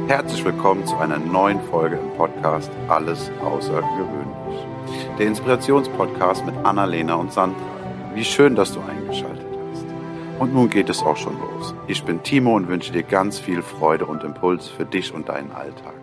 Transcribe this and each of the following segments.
Herzlich willkommen zu einer neuen Folge im Podcast Alles Außergewöhnlich. Der Inspirationspodcast mit Annalena und Sandra. Wie schön, dass du eingeschaltet hast. Und nun geht es auch schon los. Ich bin Timo und wünsche dir ganz viel Freude und Impuls für dich und deinen Alltag.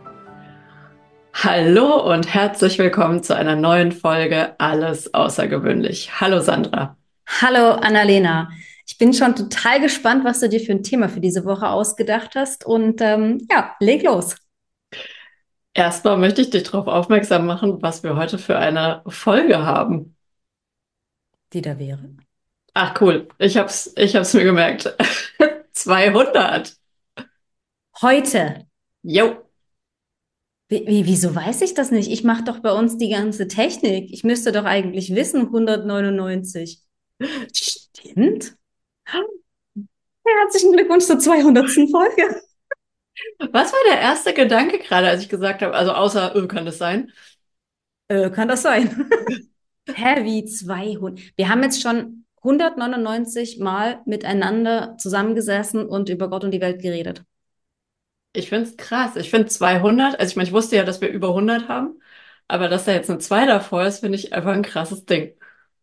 Hallo und herzlich willkommen zu einer neuen Folge Alles Außergewöhnlich. Hallo Sandra. Hallo Annalena, ich bin schon total gespannt, was du dir für ein Thema für diese Woche ausgedacht hast und ja, leg los. Erstmal möchte ich dich darauf aufmerksam machen, was wir heute für eine Folge haben. Die da wäre. Ach cool, ich hab's mir gemerkt. 200. Heute. Jo, Wieso weiß ich das nicht? Ich mache doch bei uns die ganze Technik. Ich müsste doch eigentlich wissen, 199. Stimmt. Herzlichen Glückwunsch zur 200. Folge. was war der erste Gedanke gerade, als ich gesagt habe, also außer, kann das sein? Kann das sein? Hä, wie 200? Wir haben jetzt schon 199 Mal miteinander zusammengesessen und über Gott und die Welt geredet. Ich finde es krass. Ich finde 200, also ich meine, ich wusste ja, dass wir über 100 haben, aber dass da jetzt eine 2 davor ist, finde ich einfach ein krasses Ding.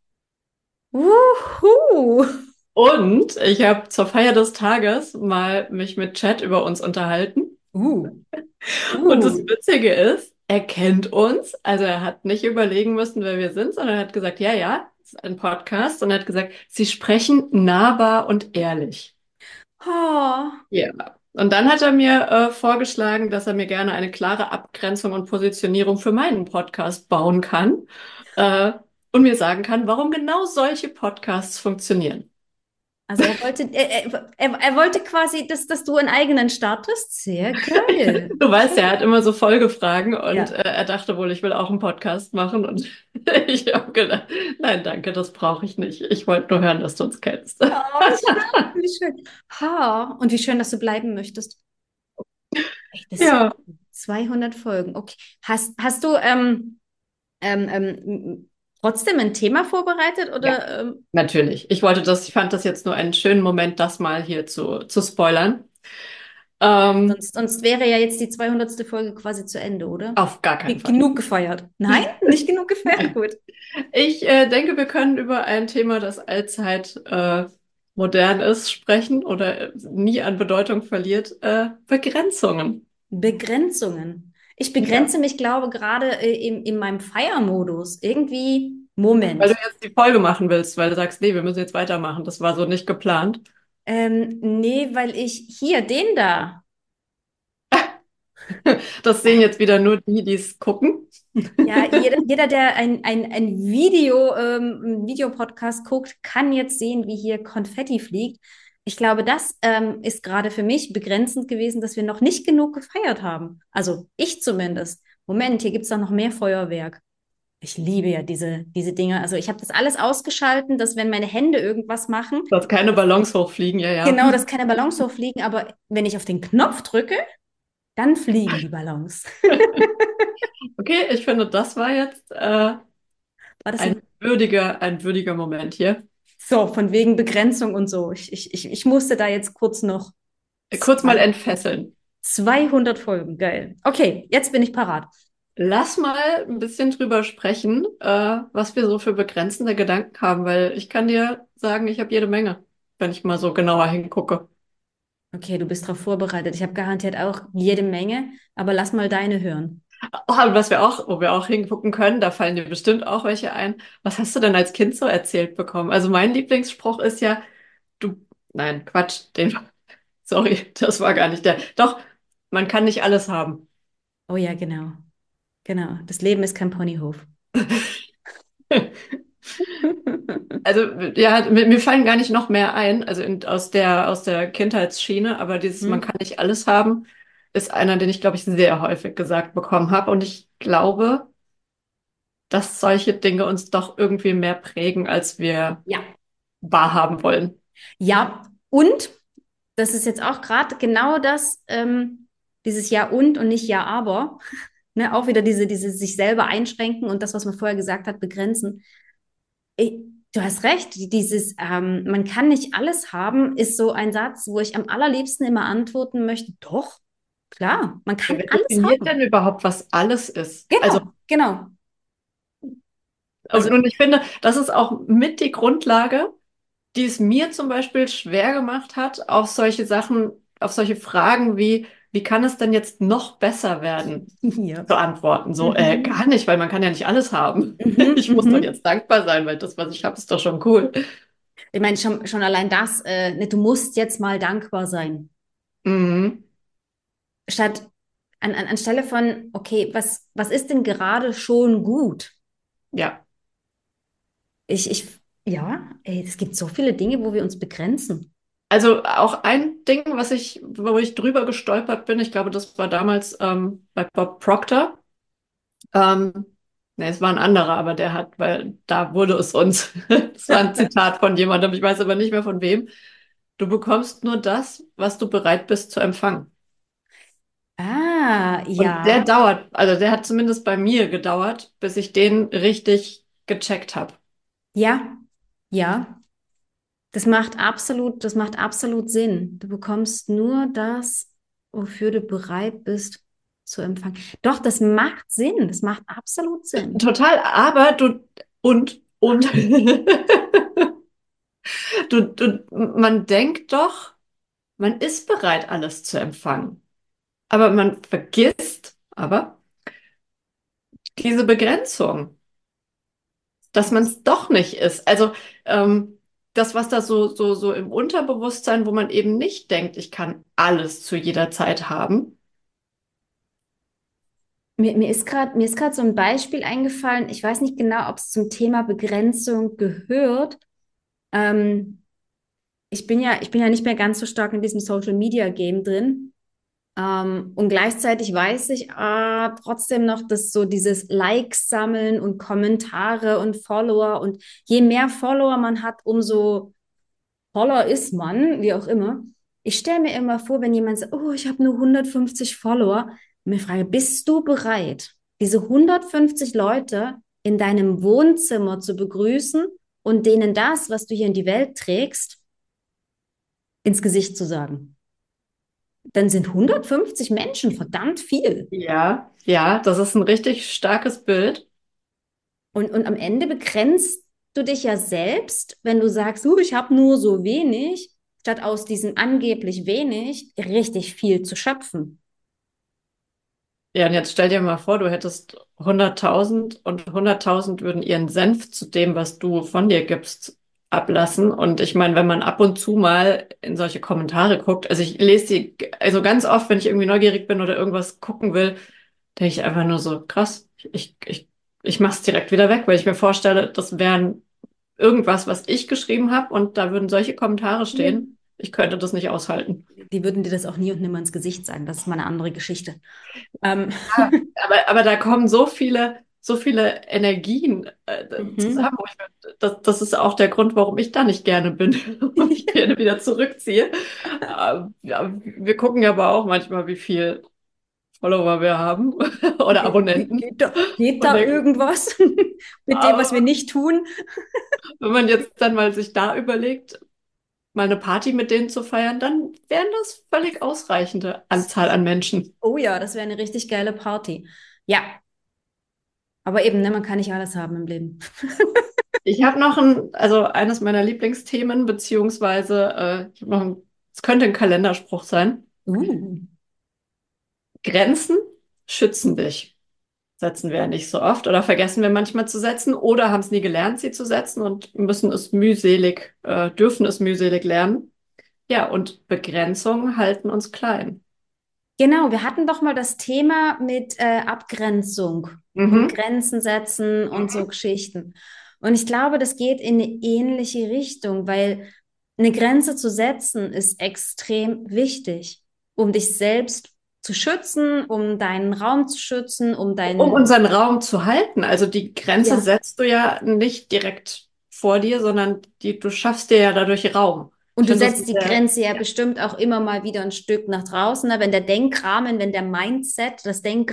Wuhu! Und ich habe zur Feier des Tages mal mich mit Chat über uns unterhalten. Uh, Und das uh. Witzige ist, er kennt uns. Also er hat nicht überlegen müssen, wer wir sind, sondern er hat gesagt, ja, ja, es ist ein Podcast. Und er hat gesagt, Sie sprechen nahbar und ehrlich. Oh, Ja. Und dann hat er mir vorgeschlagen, dass er mir gerne eine klare Abgrenzung und Positionierung für meinen Podcast bauen kann. Äh, und mir sagen kann, warum genau solche Podcasts funktionieren. also er wollte quasi, dass du einen eigenen startest. Sehr geil. Du weißt ja, er hat immer so Folgefragen und Ja. er dachte wohl, ich will auch einen Podcast machen und ich habe gedacht, nein, danke, das brauche ich nicht. Ich wollte nur hören, dass du uns kennst. Oh, wie schön. Ha, und wie schön, dass du bleiben möchtest. Echt, das Ja, 200 Folgen. Okay. Hast du trotzdem ein Thema vorbereitet ja, oder? natürlich. Ich fand das jetzt nur einen schönen Moment, das mal hier zu spoilern. Sonst wäre ja jetzt die 200. Folge quasi zu Ende, oder? Auf gar keinen Fall. Genug gefeiert. Nein, nicht genug gefeiert. Nein. Gut. Ich denke, wir können über ein Thema, das allzeit modern ist, sprechen oder nie an Bedeutung verliert, Begrenzungen. Begrenzungen. Ich Ja. begrenze mich, glaube gerade in meinem Feiermodus. Irgendwie, Weil du Moment. jetzt die Folge machen willst, weil du sagst, nee, wir müssen jetzt weitermachen. Das war so nicht geplant. Nee, weil ich hier, den da. Das sehen jetzt wieder nur die, die es gucken. Ja, jeder der ein Video, einen Videopodcast guckt, kann jetzt sehen, wie hier Konfetti fliegt. Ich glaube, das ist gerade für mich begrenzend gewesen, dass wir noch nicht genug gefeiert haben. Also ich zumindest. Moment, hier gibt es doch noch mehr Feuerwerk. Ich liebe ja diese Dinge. Also ich habe das alles ausgeschalten, dass wenn meine Hände irgendwas machen, Dass keine Ballons hochfliegen, ja, ja. genau, dass keine Ballons hochfliegen, aber wenn ich auf den Knopf drücke, dann fliegen die Ballons. Okay, ich finde, das war jetzt War das ein ein würdiger Moment hier. so, von wegen Begrenzung und so. Ich musste da jetzt kurz noch Kurz mal zwei, entfesseln. 200 Folgen. Geil. Okay, jetzt bin ich parat. Lass mal ein bisschen drüber sprechen, was wir so für begrenzende Gedanken haben, weil ich kann dir sagen, ich habe jede Menge, wenn ich mal so genauer hingucke. Okay, du bist darauf vorbereitet. Ich habe garantiert auch jede Menge, aber lass mal deine hören. Oh, und wo wir auch hingucken können, da fallen dir bestimmt auch welche ein. Was hast du denn als Kind so erzählt bekommen? Also mein Lieblingsspruch ist ja, du, nein, Quatsch, sorry, das war gar nicht der. Doch, man kann nicht alles haben. Oh ja, genau. Genau. Das Leben ist kein Ponyhof. Also, ja, mir fallen gar nicht noch mehr ein, also aus der Kindheitsschiene, aber dieses man Hm? kann nicht alles haben, ist einer, den ich, glaube ich, sehr häufig gesagt bekommen habe. Und ich glaube, dass solche Dinge uns doch irgendwie mehr prägen, als wir Ja. wahrhaben wollen. Ja, und das ist jetzt auch gerade genau das, dieses Ja und nicht Ja aber. Ne, auch wieder diese sich selber einschränken und das, was man vorher gesagt hat, begrenzen. Ich, du hast recht, dieses man kann nicht alles haben, ist so ein Satz, wo ich am allerliebsten immer antworten möchte, doch. Klar, man kann Wer alles definiert haben. denn überhaupt, was alles ist? Also, Genau, genau. Also, und ich finde, das ist auch mit die Grundlage, die es mir zum Beispiel schwer gemacht hat, auf solche Sachen, auf solche Fragen wie kann es denn jetzt noch besser werden, ja. zu antworten. So, Mhm. gar nicht, weil man kann ja nicht alles haben. Mhm, Ich muss doch mhm. jetzt dankbar sein, weil das, was ich habe, ist doch schon cool. Ich meine, schon allein das, ne, du musst jetzt mal dankbar sein. Mhm. Statt anstelle von, okay, was ist denn gerade schon gut? Ja. Ja, ey, es gibt so viele Dinge, wo wir uns begrenzen. Also auch ein Ding, wo ich drüber gestolpert bin, ich glaube, das war damals bei Bob Proctor. Ähm, ne, es war ein anderer, aber der hat, weil da wurde es uns. Das war ein Zitat von jemandem, ich weiß aber nicht mehr von wem. Du bekommst nur das, was du bereit bist zu empfangen. Ah, Und der ja, dauert, also der hat zumindest bei mir gedauert, bis ich den richtig gecheckt habe. ja, ja. Das macht absolut Sinn. Du bekommst nur das, wofür du bereit bist zu empfangen. Doch, das macht Sinn. Das macht absolut Sinn. Total, aber und man denkt doch, man ist bereit, alles zu empfangen. Aber man vergisst aber diese Begrenzung, dass man es doch nicht ist. Also das, was da so im Unterbewusstsein, wo man eben nicht denkt, ich kann alles zu jeder Zeit haben. Mir ist gerade so ein Beispiel eingefallen. Ich weiß nicht genau, ob es zum Thema Begrenzung gehört. Ähm, ich bin ja nicht mehr ganz so stark in diesem Social Media Game drin. Und gleichzeitig weiß ich trotzdem noch, dass so dieses Likes sammeln und Kommentare und Follower und je mehr Follower man hat, umso toller ist man, wie auch immer. Ich stelle mir immer vor, wenn jemand sagt, oh, ich habe nur 150 Follower, und mir frage, bist du bereit, diese 150 Leute in deinem Wohnzimmer zu begrüßen und denen das, was du hier in die Welt trägst, ins Gesicht zu sagen? Dann sind 150 Menschen verdammt viel. Ja, ja, das ist ein richtig starkes Bild. Und am Ende begrenzt du dich ja selbst, wenn du sagst, ich habe nur so wenig, statt aus diesem angeblich wenig richtig viel zu schöpfen. Ja, und jetzt stell dir mal vor, du hättest 100.000 und 100.000 würden ihren Senf zu dem, was du von dir gibst, ablassen. Und ich meine, wenn man ab und zu mal in solche Kommentare guckt, also ich lese die, also ganz oft, wenn ich irgendwie neugierig bin oder irgendwas gucken will, denke ich einfach nur so, krass, ich mach's direkt wieder weg, weil ich mir vorstelle, das wären irgendwas, was ich geschrieben habe und da würden solche Kommentare Ja. stehen. Ich könnte das nicht aushalten. Die würden dir das auch nie und nimmer ins Gesicht sagen. Das ist mal eine andere Geschichte. Ja, aber da kommen so viele Energien Mhm. zusammen. Das ist auch der Grund, warum ich da nicht gerne bin und mich gerne wieder zurückziehe. Ja, wir gucken ja aber auch manchmal, wie viel Follower wir haben oder Abonnenten Geht und da denken, irgendwas mit dem, was wir aber nicht tun? wenn man jetzt dann mal sich da überlegt, mal eine Party mit denen zu feiern, dann wären das völlig ausreichende Anzahl an Menschen. Oh ja, das wäre eine richtig geile Party. Ja, aber eben, ne, man kann nicht alles haben im Leben. Ich habe noch also eines meiner Lieblingsthemen, beziehungsweise ich hab noch es könnte ein Kalenderspruch sein. Uh. Grenzen schützen dich. Setzen wir ja nicht so oft oder vergessen wir manchmal zu setzen oder haben es nie gelernt, sie zu setzen und müssen es mühselig, dürfen es mühselig lernen. Ja, und Begrenzungen halten uns klein. Genau, wir hatten doch mal das Thema mit Abgrenzung und Mhm. Grenzen setzen und so Mhm. Geschichten. Und ich glaube, das geht in eine ähnliche Richtung, weil eine Grenze zu setzen ist extrem wichtig, um dich selbst zu schützen, um deinen Raum zu schützen, um Um deinen, unseren Raum zu halten. Also die Grenze ja. setzt du ja nicht direkt vor dir, sondern du schaffst dir ja dadurch Raum. Ich Und du finde das setzt die sehr, Grenze ja bestimmt auch immer mal wieder ein Stück nach draußen, ne? Wenn der Denkrahmen, wenn der Mindset,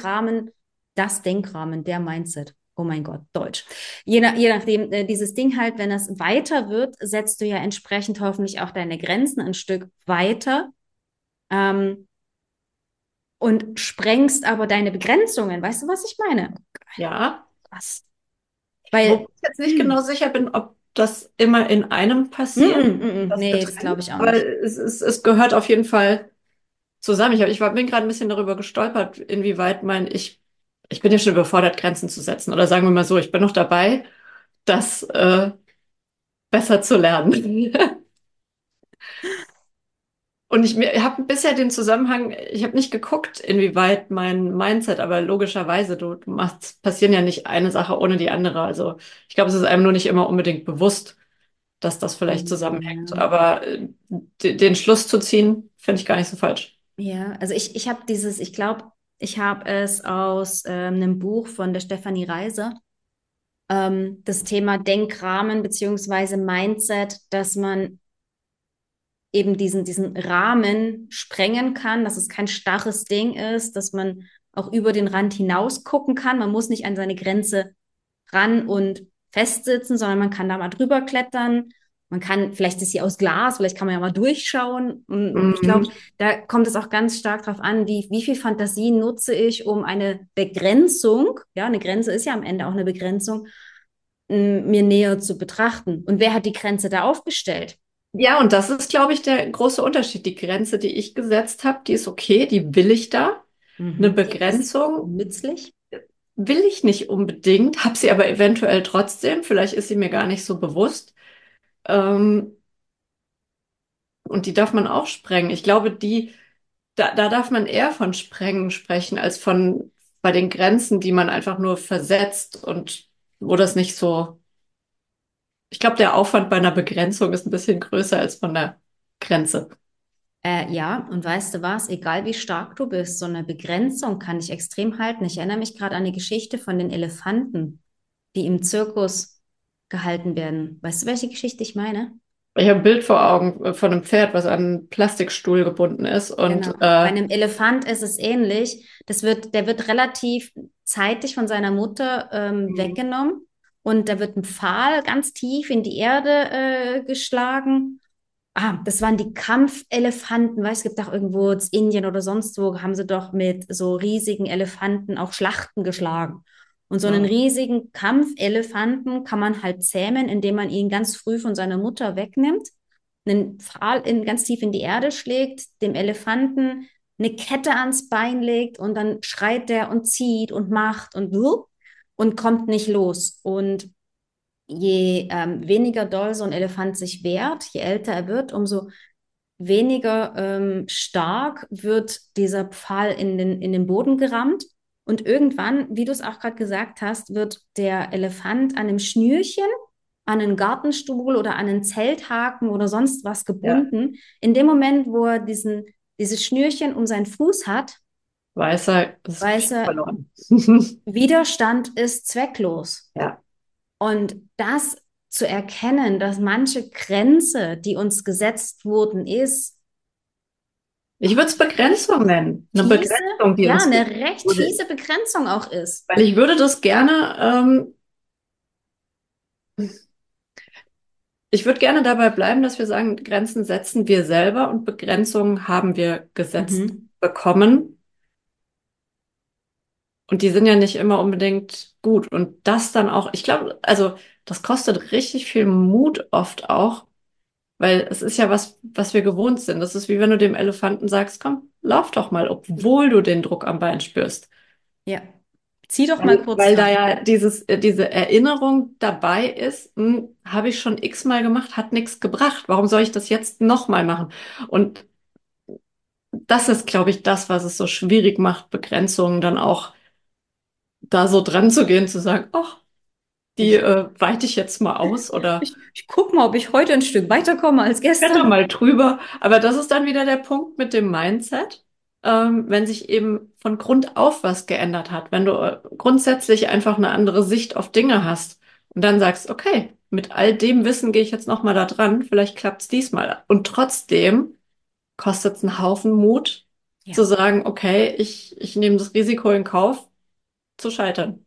das Denkrahmen, der Mindset. Oh mein Gott, Deutsch. Je nachdem, dieses Ding halt, wenn es weiter wird, setzt du ja entsprechend hoffentlich auch deine Grenzen ein Stück weiter. Ähm, und sprengst aber deine Begrenzungen. Weißt du, was ich meine? Ja. Krass. Wobei Weil, ich jetzt nicht genau sicher bin, ob das immer in einem passiert, das nee, das glaube getrennt, ich auch aber nicht. es gehört auf jeden Fall zusammen. Bin gerade ein bisschen darüber gestolpert, inwieweit ich bin ja schon überfordert, Grenzen zu setzen. Oder sagen wir mal so, ich bin noch dabei, das besser zu lernen. Und habe bisher den Zusammenhang, ich habe nicht geguckt, inwieweit mein Mindset, aber logischerweise, du machst, passieren ja nicht eine Sache ohne die andere. Also ich glaube, es ist einem nur nicht immer unbedingt bewusst, dass das vielleicht zusammenhängt. Ja. Aber den Schluss zu ziehen, finde ich gar nicht so falsch. Ja, also ich habe ich glaube, ich habe es aus einem Buch von der Stefanie Reiser, das Thema Denkrahmen beziehungsweise Mindset, dass man eben diesen Rahmen sprengen kann, dass es kein starres Ding ist, dass man auch über den Rand hinaus gucken kann. Man muss nicht an seine Grenze ran und festsitzen, sondern man kann da mal drüber klettern. Man kann, vielleicht ist sie aus Glas, vielleicht kann man ja mal durchschauen. Und ich glaube, Mhm. da kommt es auch ganz stark darauf an, wie viel Fantasie nutze ich, um eine Begrenzung, ja, eine Grenze ist ja am Ende auch eine Begrenzung, mir näher zu betrachten. Und wer hat die Grenze da aufgestellt? Ja, und das ist, glaube ich, der große Unterschied. Die Grenze, die ich gesetzt habe, die ist okay, die will ich da. Eine Die ist Begrenzung nützlich. will ich nicht unbedingt, habe sie aber eventuell trotzdem. Vielleicht ist sie mir gar nicht so bewusst. Ähm, und die darf man auch sprengen. Ich glaube, da darf man eher von Sprengen sprechen, als von bei den Grenzen, die man einfach nur versetzt und wo das nicht so. Ich glaube, der Aufwand bei einer Begrenzung ist ein bisschen größer als von der Grenze. Ja, und weißt du was? Egal wie stark du bist, so eine Begrenzung kann dich extrem halten. Ich erinnere mich gerade an die Geschichte von den Elefanten, die im Zirkus gehalten werden. Weißt du, welche Geschichte ich meine? Ich habe ein Bild vor Augen von einem Pferd, was an einen Plastikstuhl gebunden ist. Und Genau. Bei einem Elefant ist es ähnlich. Der wird relativ zeitig von seiner Mutter weggenommen und da wird ein Pfahl ganz tief in die Erde geschlagen. Ah, das waren die Kampfelefanten, weißt, es gibt auch irgendwo in Indien oder sonst wo, haben sie doch mit so riesigen Elefanten auch Schlachten geschlagen. Und so einen ja. riesigen Kampfelefanten kann man halt zähmen, indem man ihn ganz früh von seiner Mutter wegnimmt, einen Pfahl ganz tief in die Erde schlägt, dem Elefanten eine Kette ans Bein legt und dann schreit der und zieht und macht und kommt nicht los. Und je weniger doll so ein Elefant sich wehrt, je älter er wird, umso weniger stark wird dieser Pfahl in den Boden gerammt. Und irgendwann, wie du es auch gerade gesagt hast, wird der Elefant an einem Schnürchen, an einen Gartenstuhl oder an einen Zelthaken oder sonst was Ja. gebunden. In dem Moment, wo er dieses Schnürchen um seinen Fuß hat, Weiß er, ist weiß er, verloren. Widerstand ist zwecklos. Ja. Und das zu erkennen, dass manche Grenze, die uns gesetzt wurden, ist Ich würde es Begrenzung nennen. Eine fiese, Begrenzung, die ja, uns eine gegeben recht wurde. fiese Begrenzung auch ist. Weil ich würde das gerne, ich würde gerne dabei bleiben, dass wir sagen, Grenzen setzen wir selber und Begrenzungen haben wir gesetzt Mhm. bekommen. Und die sind ja nicht immer unbedingt gut. Und das dann auch, ich glaube, also das kostet richtig viel Mut oft auch, weil es ist ja was wir gewohnt sind. Das ist wie wenn du dem Elefanten sagst, komm, lauf doch mal, obwohl du den Druck am Bein spürst. Ja, zieh doch mal kurz Weil da ran. ja diese Erinnerung dabei ist, habe ich schon x-mal gemacht, hat nichts gebracht. Warum soll ich das jetzt nochmal machen? Und das ist, glaube ich, das, was es so schwierig macht, Begrenzungen dann auch da so dran zu gehen, zu sagen, ach, die Ich, weite ich jetzt mal aus oder ich guck mal, ob ich heute ein Stück weiterkomme als kletter gestern. mal drüber. Aber das ist dann wieder der Punkt mit dem Mindset, wenn sich eben von Grund auf was geändert hat, wenn du grundsätzlich einfach eine andere Sicht auf Dinge hast und dann sagst, okay, mit all dem Wissen gehe ich jetzt nochmal da dran, vielleicht klappt es diesmal. Und trotzdem kostet es einen Haufen Mut Ja. zu sagen, okay, ich nehme das Risiko in Kauf, zu scheitern.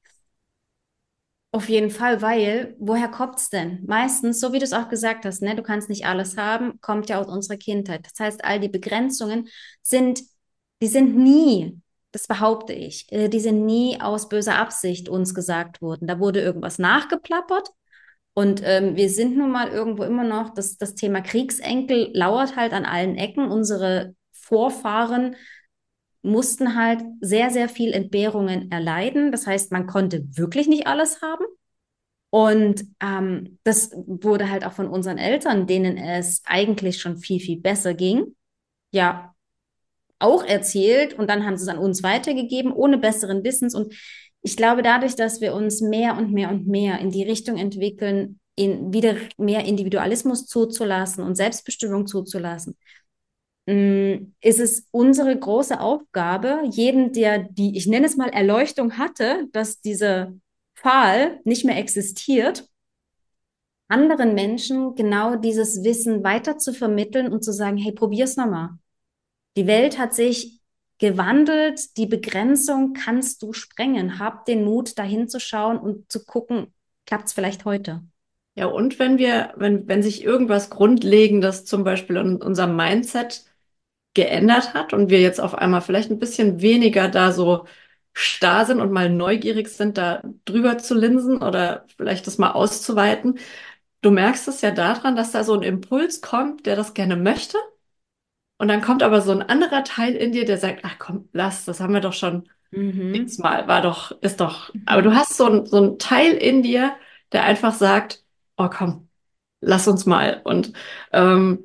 Auf jeden Fall, weil, woher kommt's denn? Meistens, so wie du es auch gesagt hast, ne, du kannst nicht alles haben, kommt ja aus unserer Kindheit. Das heißt, all die Begrenzungen sind die sind nie, das behaupte ich, die sind nie aus böser Absicht uns gesagt worden. Da wurde irgendwas nachgeplappert und wir sind nun mal irgendwo immer noch, das Thema Kriegsenkel lauert halt an allen Ecken. Unsere Vorfahren mussten halt sehr, sehr viel Entbehrungen erleiden. Das heißt, man konnte wirklich nicht alles haben. Und das wurde halt auch von unseren Eltern, denen es eigentlich schon viel, viel besser ging, ja, auch erzählt. Und dann haben sie es an uns weitergegeben, ohne besseren Wissens. Und ich glaube, dadurch, dass wir uns mehr und mehr und mehr in die Richtung entwickeln, wieder mehr Individualismus zuzulassen und Selbstbestimmung zuzulassen, ist es unsere große Aufgabe, jedem, der die, ich nenne es mal Erleuchtung hatte, dass dieser Pfahl nicht mehr existiert, anderen Menschen genau dieses Wissen weiter zu vermitteln und zu sagen, hey, probier's nochmal. Die Welt hat sich gewandelt, die Begrenzung kannst du sprengen. Hab den Mut, dahin zu schauen und zu gucken, klappt's vielleicht heute. Ja, und wenn sich irgendwas Grundlegendes zum Beispiel in unserem Mindset geändert hat und wir jetzt auf einmal vielleicht ein bisschen weniger da so starr sind und mal neugierig sind, da drüber zu linsen oder vielleicht das mal auszuweiten. Du merkst es ja daran, dass da so ein Impuls kommt, der das gerne möchte. Und dann kommt aber so ein anderer Teil in dir, der sagt, ach komm, lass, das haben wir doch schon Mhm. x-mal, war doch, ist doch. Aber du Mhm. hast so ein Teil in dir, der einfach sagt, oh komm, lass uns mal. Und ähm,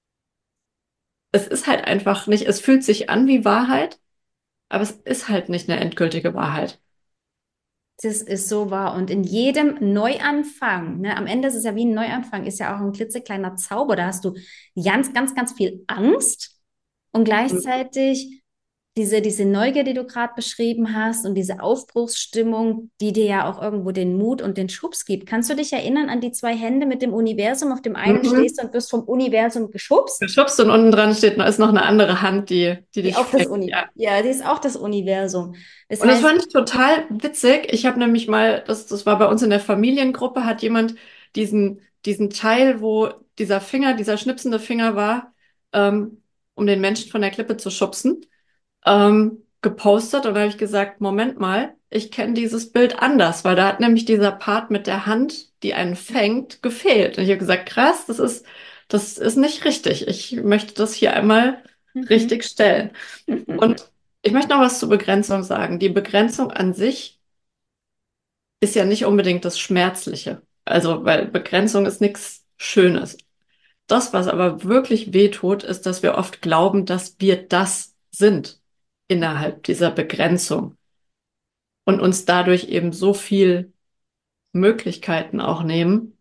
es ist halt einfach nicht, es fühlt sich an wie Wahrheit, aber es ist halt nicht eine endgültige Wahrheit. Das ist so wahr. Und in jedem Neuanfang, ne, am Ende ist es ja wie ein Neuanfang, ist ja auch ein klitzekleiner Zauber. Da hast du ganz, ganz, ganz viel Angst und gleichzeitig diese Neugier, die du gerade beschrieben hast und diese Aufbruchsstimmung, die dir ja auch irgendwo den Mut und den Schubs gibt. Kannst du dich erinnern an die zwei Hände mit dem Universum? Auf dem einen Mhm. stehst du und wirst vom Universum geschubst. Geschubst und unten dran steht, ist noch eine andere Hand, die Die dich auch das fängt. Uni, Ja. ja, die ist auch das Universum. Das Und das heißt, fand ich total witzig. Ich habe nämlich mal, das war bei uns in der Familiengruppe, hat jemand diesen Teil, wo dieser Finger, dieser schnipsende Finger war, um den Menschen von der Klippe zu schubsen, gepostet. Und da habe ich gesagt, Moment mal, ich kenne dieses Bild anders, weil da hat nämlich dieser Part mit der Hand, die einen fängt, gefehlt. Und ich habe gesagt, krass, das ist nicht richtig. Ich möchte das hier einmal mhm. richtig stellen. Und ich möchte noch was zur Begrenzung sagen. Die Begrenzung an sich ist ja nicht unbedingt das Schmerzliche. Also, weil Begrenzung ist nichts Schönes. Das, was aber wirklich wehtut, ist, dass wir oft glauben, dass wir das sind innerhalb dieser Begrenzung und uns dadurch eben so viel Möglichkeiten auch nehmen,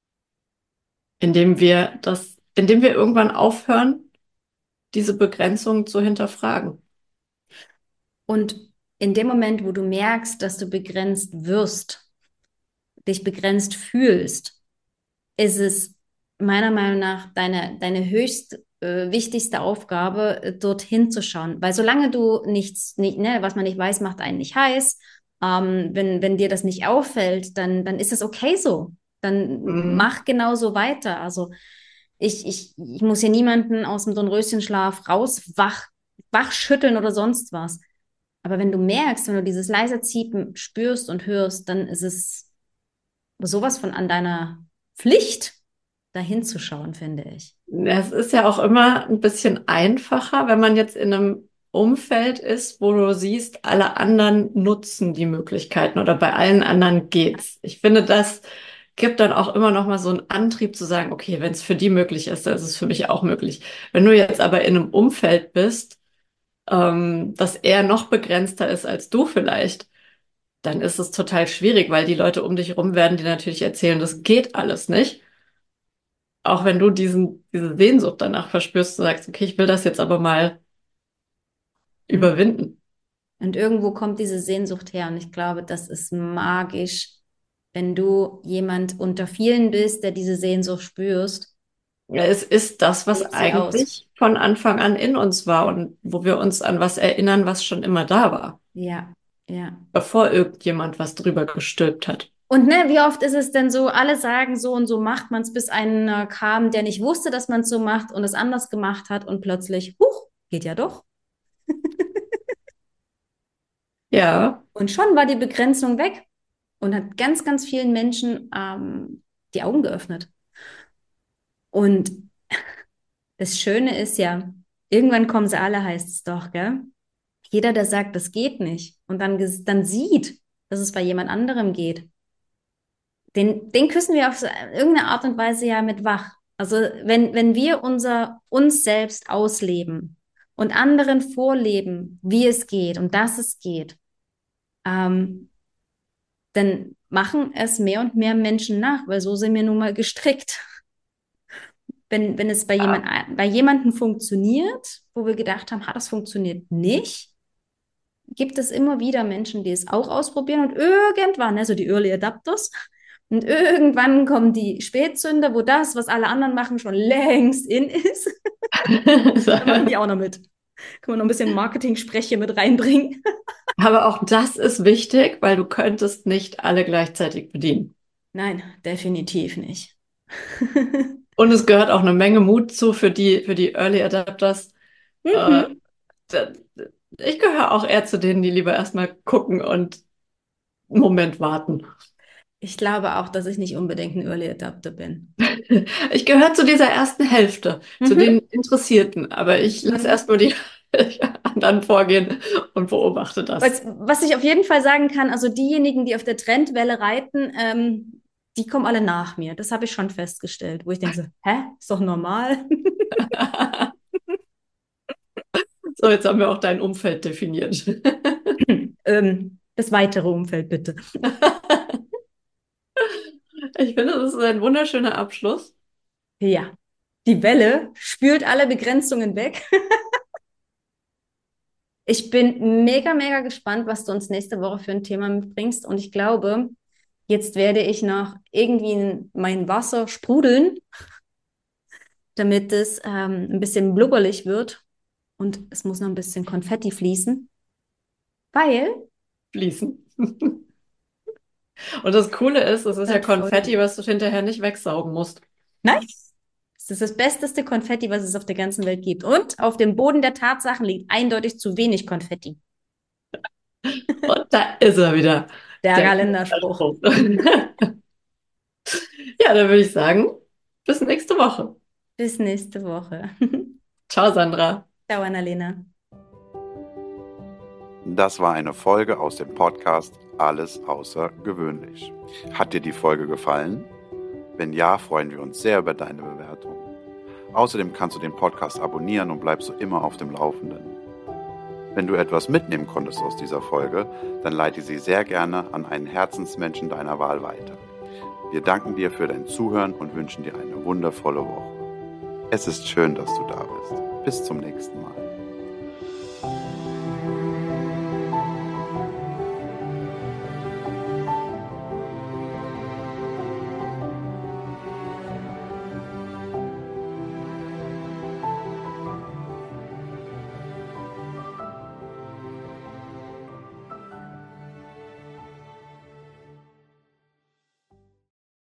indem wir irgendwann aufhören, diese Begrenzung zu hinterfragen. Und in dem Moment, wo du merkst, dass du begrenzt wirst, dich begrenzt fühlst, ist es meiner Meinung nach deine höchst wichtigste Aufgabe, dorthin zu schauen. Weil solange du nicht, ne, was man nicht weiß, macht einen nicht heiß. Wenn dir das nicht auffällt, dann ist es okay so. Dann Mhm. mach genauso weiter. Also ich muss hier niemanden aus dem Dornröschenschlaf wachschütteln oder sonst was. Aber wenn du merkst, wenn du dieses leise Ziepen spürst und hörst, dann ist es sowas von an deiner Pflicht, dahin zu schauen, finde ich. Es ist ja auch immer ein bisschen einfacher, wenn man jetzt in einem Umfeld ist, wo du siehst, alle anderen nutzen die Möglichkeiten oder bei allen anderen geht's. Ich finde, das gibt dann auch immer noch mal so einen Antrieb zu sagen, okay, wenn es für die möglich ist, dann ist es für mich auch möglich. Wenn du jetzt aber in einem Umfeld bist, das eher noch begrenzter ist als du vielleicht, dann ist es total schwierig, weil die Leute um dich herum werden dir natürlich erzählen, das geht alles nicht. Auch wenn du diese Sehnsucht danach verspürst und sagst, okay, ich will das jetzt aber mal Und, überwinden. und irgendwo kommt diese Sehnsucht her. Und ich glaube, das ist magisch, wenn du jemand unter vielen bist, der diese Sehnsucht spürst. Ja, es ist das, was Leb sie aus. eigentlich von Anfang an in uns war und wo wir uns an was erinnern, was schon immer da war, Ja, ja. bevor irgendjemand was drüber gestülpt hat. Und ne, wie oft ist es denn so, alle sagen so und so macht man es, bis einer kam, der nicht wusste, dass man es so macht und es anders gemacht hat und plötzlich, huch, geht ja doch. Ja. Und schon war die Begrenzung weg und hat ganz, ganz vielen Menschen die Augen geöffnet. Und das Schöne ist ja, irgendwann kommen sie alle, heißt es doch, gell? Jeder, der sagt, das geht nicht und dann sieht, dass es bei jemand anderem geht, den küssen wir auf irgendeine Art und Weise ja mit wach. Also wenn wir uns selbst ausleben und anderen vorleben, wie es geht und dass es geht, ähm, dann machen es mehr und mehr Menschen nach, weil so sind wir nun mal gestrickt. Wenn es bei jemandem funktioniert, wo wir gedacht haben, das funktioniert nicht, gibt es immer wieder Menschen, die es auch ausprobieren und irgendwann, also die Early Adapters, und irgendwann kommen die Spätzünder, wo das, was alle anderen machen, schon längst in ist. Dann machen die auch noch mit. Können wir noch ein bisschen Marketing-Sprech mit reinbringen. Aber auch das ist wichtig, weil du könntest nicht alle gleichzeitig bedienen. Nein, definitiv nicht. Und es gehört auch eine Menge Mut zu für die Early Adapters. Mhm. Ich gehöre auch eher zu denen, die lieber erstmal gucken und einen Moment warten. Ich glaube auch, dass ich nicht unbedingt ein Early Adapter bin. Ich gehöre zu dieser ersten Hälfte, zu Mhm. den Interessierten, aber ich lasse erst nur die anderen vorgehen und beobachte das. Was ich auf jeden Fall sagen kann, also diejenigen, die auf der Trendwelle reiten, die kommen alle nach mir. Das habe ich schon festgestellt, wo ich denke so, hä, ist doch normal. So, jetzt haben wir auch dein Umfeld definiert. Das weitere Umfeld bitte. Ich finde, das ist ein wunderschöner Abschluss. Ja, die Welle spült alle Begrenzungen weg. Ich bin mega, mega gespannt, was du uns nächste Woche für ein Thema mitbringst. Und ich glaube, jetzt werde ich noch irgendwie in mein Wasser sprudeln, damit es ein bisschen blubberlich wird. Und es muss noch ein bisschen Konfetti fließen, weil Fließen. Und das Coole ist, es ist ja Konfetti, was du hinterher nicht wegsaugen musst. nice. Es ist das besteste Konfetti, was es auf der ganzen Welt gibt. Und auf dem Boden der Tatsachen liegt eindeutig zu wenig Konfetti. Und da ist er wieder. Der Der Kalenderspruch. Ja, dann würde ich sagen, bis nächste Woche. Bis nächste Woche. Ciao, Sandra. Ciao, Annalena. Das war eine Folge aus dem Podcast Alles außergewöhnlich. Hat dir die Folge gefallen? Wenn ja, freuen wir uns sehr über deine Bewertung. Außerdem kannst du den Podcast abonnieren und bleibst so immer auf dem Laufenden. Wenn du etwas mitnehmen konntest aus dieser Folge, dann leite sie sehr gerne an einen Herzensmenschen deiner Wahl weiter. Wir danken dir für dein Zuhören und wünschen dir eine wundervolle Woche. Es ist schön, dass du da bist. Bis zum nächsten Mal.